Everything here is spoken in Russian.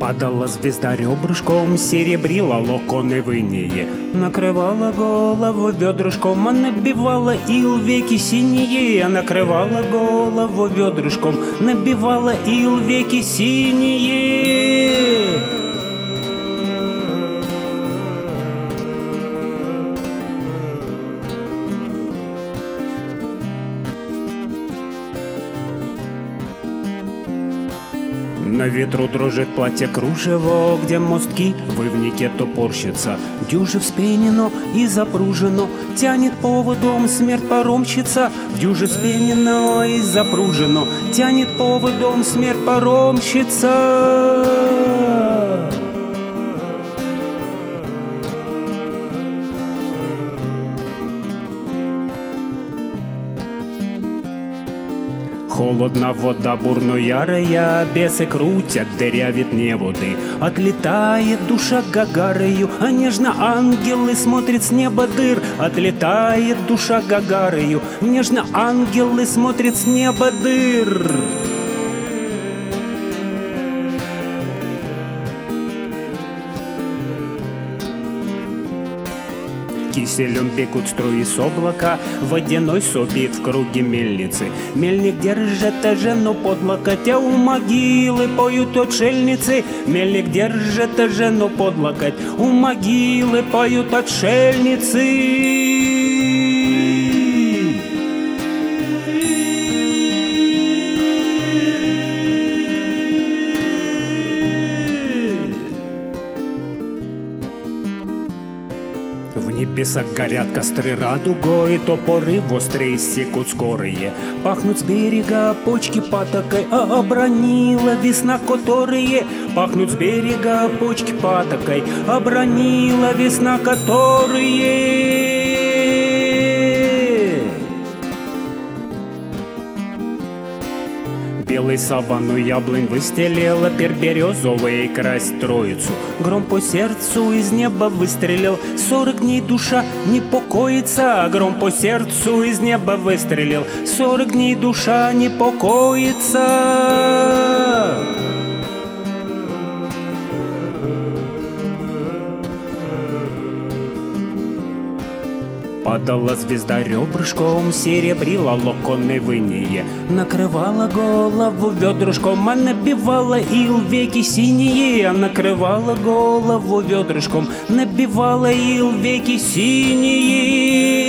Падала звезда ребрышком, серебрила локоны выние, накрывала голову ведрышком, а набивала ил веки синие, накрывала голову ведрышком, набивала ил веки синие. На ветру дрожит платье кружево, где мостки вывнике топорщится. Дюже вспенено и запружено, тянет поводом смерть паромщица. Дюже вспенено и запружено, тянет поводом смерть паромщица. Холодна вода бурно ярая, бесы крутят, дырявит неводы. Отлетает душа Гагарою, а нежно ангелы смотрят с неба дыр. Отлетает душа Гагарою, нежно ангелы смотрят с неба дыр. Киселем бегут струи с облака, водяной собит в круге мельницы. Мельник держит жену под локоть, а у могилы поют отшельницы. Мельник держит жену под локоть, у могилы поют отшельницы. В небесах горят костры радугой, топоры острые секут скорые. Пахнут с берега почки патокой, а обронила весна которые. Пахнут с берега почки патокой, обронила весна которые. Белый саванну яблонь выстелела, березовый красть троицу. Гром по сердцу из неба выстрелил, 40 дней душа не покоится. Гром по сердцу из неба выстрелил, 40 дней душа не покоится. Падала звезда ребрышком, серебрила локоны выние, накрывала голову ведрышком, а набивала ил веки синие. Накрывала голову ведрышком, набивала ил веки синие.